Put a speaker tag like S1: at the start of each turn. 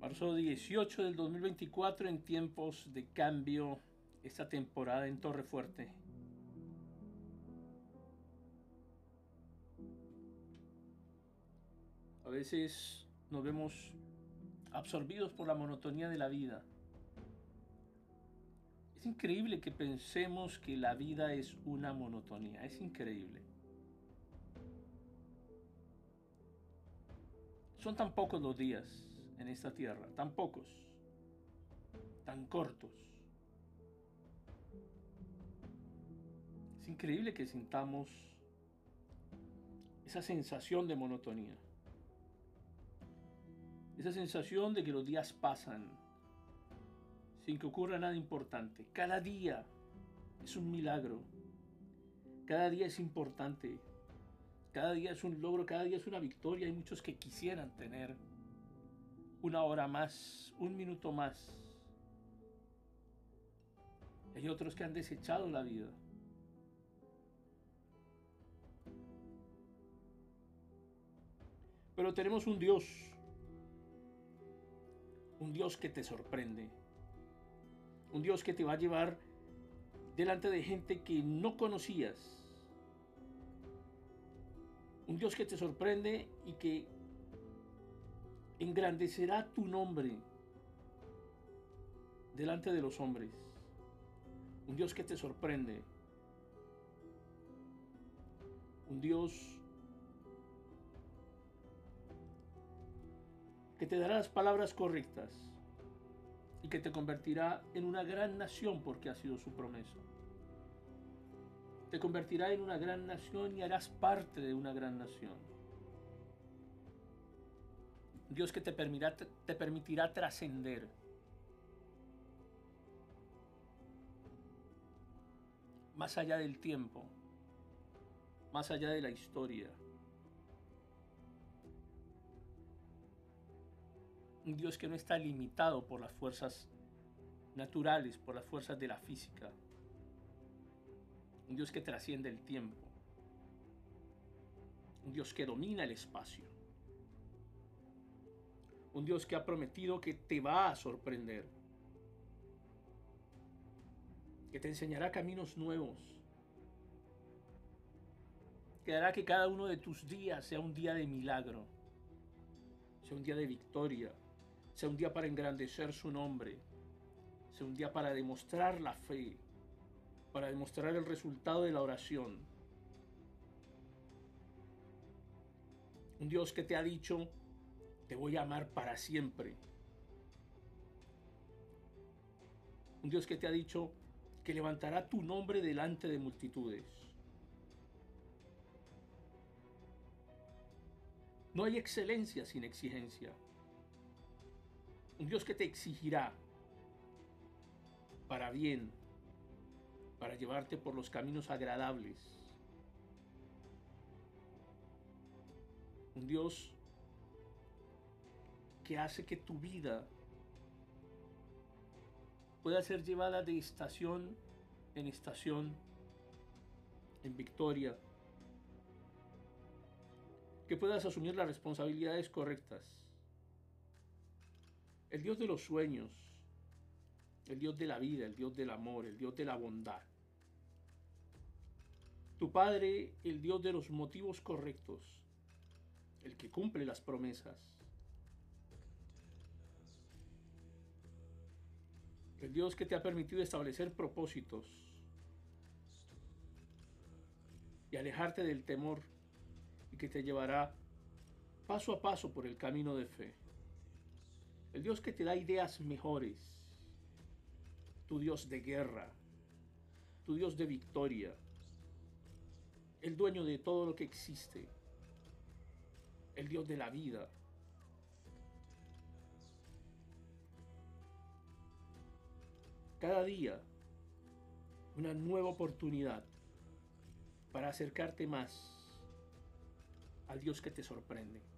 S1: Marzo 18 del 2024 en tiempos de cambio, esta temporada en Torrefuerte. A veces nos vemos absorbidos por la monotonía de la vida. Es increíble que pensemos que la vida es una monotonía, es increíble. Son tan pocos los días en esta tierra, tan pocos, tan cortos. Es increíble que sintamos esa sensación de monotonía. Esa sensación de que los días pasan sin que ocurra nada importante. Cada día es un milagro. Cada día es importante. Cada día es un logro, cada día es una victoria. Hay muchos que quisieran tener una hora más, un minuto más. Hay otros que han desechado la vida. Pero tenemos un Dios que te sorprende, un Dios que te va a llevar delante de gente que no conocías, un Dios que te sorprende y que engrandecerá tu nombre delante de los hombres, un Dios que te sorprende, un Dios que te dará las palabras correctas y que te convertirá en una gran nación porque ha sido su promesa. Te convertirá en una gran nación y harás parte de una gran nación. Dios que te permitirá trascender. Más allá del tiempo, más allá de la historia. Un Dios que no está limitado por las fuerzas naturales, por las fuerzas de la física. Un Dios que trasciende el tiempo. Un Dios que domina el espacio. Un Dios que ha prometido que te va a sorprender. Que te enseñará caminos nuevos. Que hará que cada uno de tus días sea un día de milagro. Sea un día de victoria. Sea un día para engrandecer su nombre. Sea un día para demostrar la fe. Para demostrar el resultado de la oración. Un Dios que te ha dicho, te voy a amar para siempre. Un Dios que te ha dicho que levantará tu nombre delante de multitudes. No hay excelencia sin exigencia. Un Dios que te exigirá para bien, para llevarte por los caminos agradables. Un Dios que hace que tu vida pueda ser llevada de estación en estación, en victoria. Que puedas asumir las responsabilidades correctas. El Dios de los sueños, el Dios de la vida, el Dios del amor, el Dios de la bondad. Tu Padre, el Dios de los motivos correctos, el que cumple las promesas. El Dios que te ha permitido establecer propósitos y alejarte del temor y que te llevará paso a paso por el camino de fe. El Dios que te da ideas mejores. Tu Dios de guerra. Tu Dios de victoria. El dueño de todo lo que existe. El Dios de la vida. Cada día una nueva oportunidad para acercarte más al Dios que te sorprende.